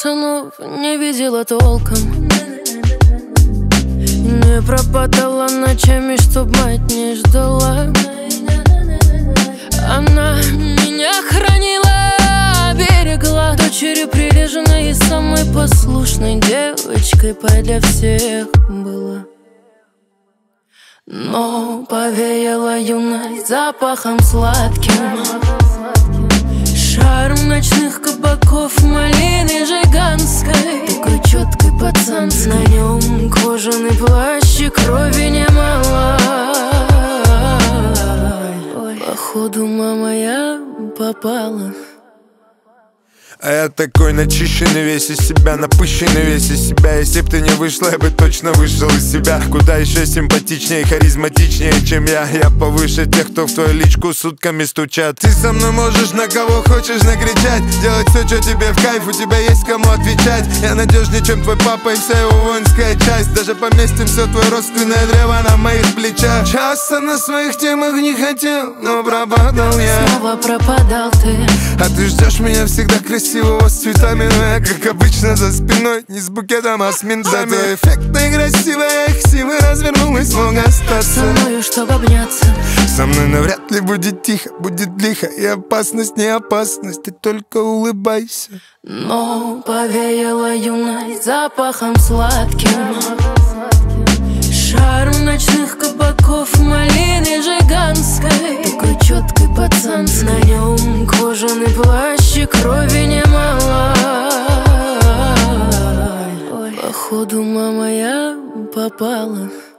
пацанов не видела толком, не пропадала ночами, чтоб мать не ждала. Она меня хранила, берегла, дочерью прилежной и самой послушной девочкой для всех была. Но повеяла юность запахом сладким, шарм ночных кабаков, малины жиганской. Такой четкий пацан, на нем кожаный плащ и крови немало. Походу, мама, я попала. А я такой начищенный, весь из себя, напыщенный, весь из себя. Если б ты не вышла, я бы точно вышел из себя. Куда еще симпатичнее, харизматичнее, чем я. Я повыше тех, кто в твою личку сутками стучат. Ты со мной можешь на кого хочешь накричать, делать все, что тебе в кайф, у тебя есть кому отвечать. Я надежнее, чем твой папа и вся его воинская часть. Даже поместим все твое родственное древо на моих плечах. Часто на своих темах не хотел, но пропадал я. Снова пропадал ты. А ты ждешь меня всегда красивого с цветами, но я, как обычно, за спиной, не с букетом, а с ментами. Зато эффектная и красивая, красиво развернулась, мог остаться со мною, чтобы обняться. Со мной навряд ли будет тихо, будет лихо, и опасность не опасность, ты только улыбайся. Но повеяла юность запахом сладким, шарм ночных кабаков, малины жиганской. Такой четкий пацан, на нем кожаный плащ и крови немало. Походу, мама, я попала.